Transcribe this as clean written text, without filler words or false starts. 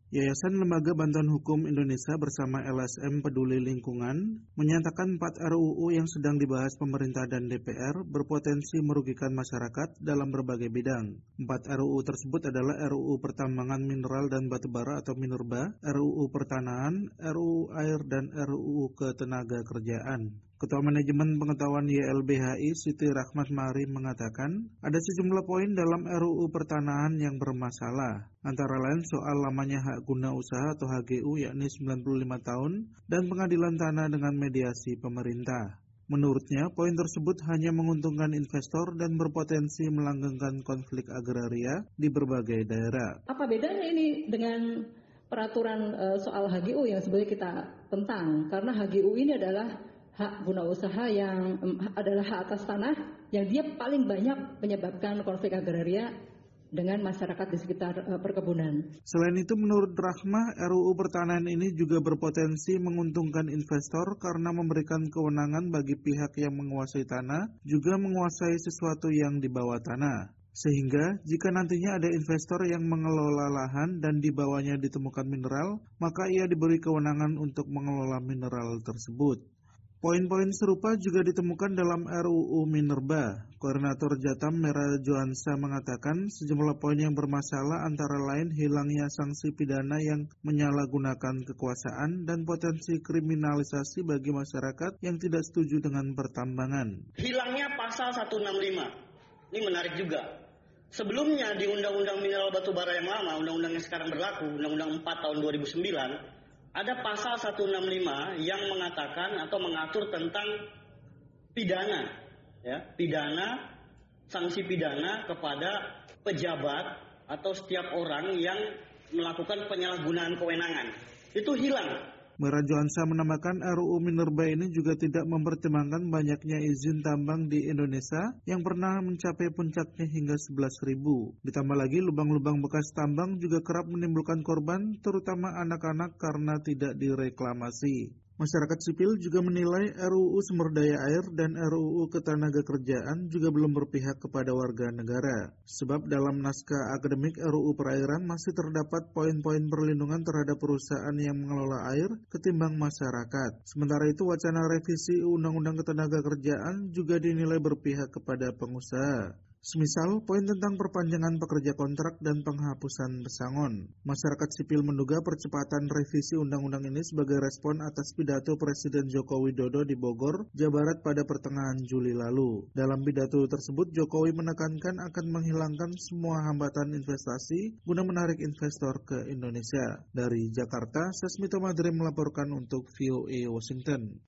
Yayasan Lembaga Bantuan Hukum Indonesia bersama LSM Peduli Lingkungan menyatakan 4 RUU yang sedang dibahas pemerintah dan DPR berpotensi merugikan masyarakat dalam berbagai bidang. 4 RUU tersebut adalah RUU Pertambangan Mineral dan Batubara atau Minerba, RUU Pertanahan, RUU Air, dan RUU Ketenagakerjaan. Ketua Manajemen Pengetahuan YLBHI Siti Rahmat Mari mengatakan ada sejumlah poin dalam RUU Pertanahan yang bermasalah, antara lain soal lamanya hak guna usaha atau HGU yakni 95 tahun dan pengadilan tanah dengan mediasi pemerintah. Menurutnya, poin tersebut hanya menguntungkan investor dan berpotensi melanggengkan konflik agraria di berbagai daerah. Apa bedanya ini dengan peraturan soal HGU yang sebenarnya kita tentang? Karena HGU ini adalah hak guna usaha yang adalah hak atas tanah yang dia paling banyak menyebabkan konflik agraria dengan masyarakat di sekitar perkebunan. Selain itu, menurut Rahmah, RUU Pertanahan ini juga berpotensi menguntungkan investor karena memberikan kewenangan bagi pihak yang menguasai tanah juga menguasai sesuatu yang di bawah tanah. Sehingga jika nantinya ada investor yang mengelola lahan dan di bawahnya ditemukan mineral, maka ia diberi kewenangan untuk mengelola mineral tersebut. Poin-poin serupa juga ditemukan dalam RUU Minerba. Koordinator Jatam Mera Johansa mengatakan sejumlah poin yang bermasalah antara lain hilangnya sanksi pidana yang menyalahgunakan kekuasaan dan potensi kriminalisasi bagi masyarakat yang tidak setuju dengan pertambangan. Hilangnya pasal 165. Ini menarik juga. Sebelumnya di Undang-Undang Mineral Batubara yang lama, undang-undang yang sekarang berlaku, Undang-Undang 4 tahun 2009, ada pasal 165 yang mengatakan atau mengatur tentang pidana, ya, sanksi pidana kepada pejabat atau setiap orang yang melakukan penyalahgunaan kewenangan. Itu hilang. Mera Johansa menambahkan RUU Minerba ini juga tidak mempertimbangkan banyaknya izin tambang di Indonesia yang pernah mencapai puncaknya hingga 11.000. Ditambah lagi lubang-lubang bekas tambang juga kerap menimbulkan korban, terutama anak-anak karena tidak direklamasi. Masyarakat sipil juga menilai RUU Sumber Daya Air dan RUU Ketenagakerjaan juga belum berpihak kepada warga negara. Sebab dalam naskah akademik RUU Perairan masih terdapat poin-poin perlindungan terhadap perusahaan yang mengelola air ketimbang masyarakat. Sementara itu wacana revisi Undang-Undang Ketenagakerjaan juga dinilai berpihak kepada pengusaha. Semisal poin tentang perpanjangan pekerja kontrak dan penghapusan pesangon. Masyarakat sipil menduga percepatan revisi undang-undang ini sebagai respon atas pidato Presiden Joko Widodo di Bogor, Jawa Barat pada pertengahan Juli lalu. Dalam pidato tersebut, Jokowi menekankan akan menghilangkan semua hambatan investasi guna menarik investor ke Indonesia. Dari Jakarta, Sasmito Madre melaporkan untuk VOA Washington.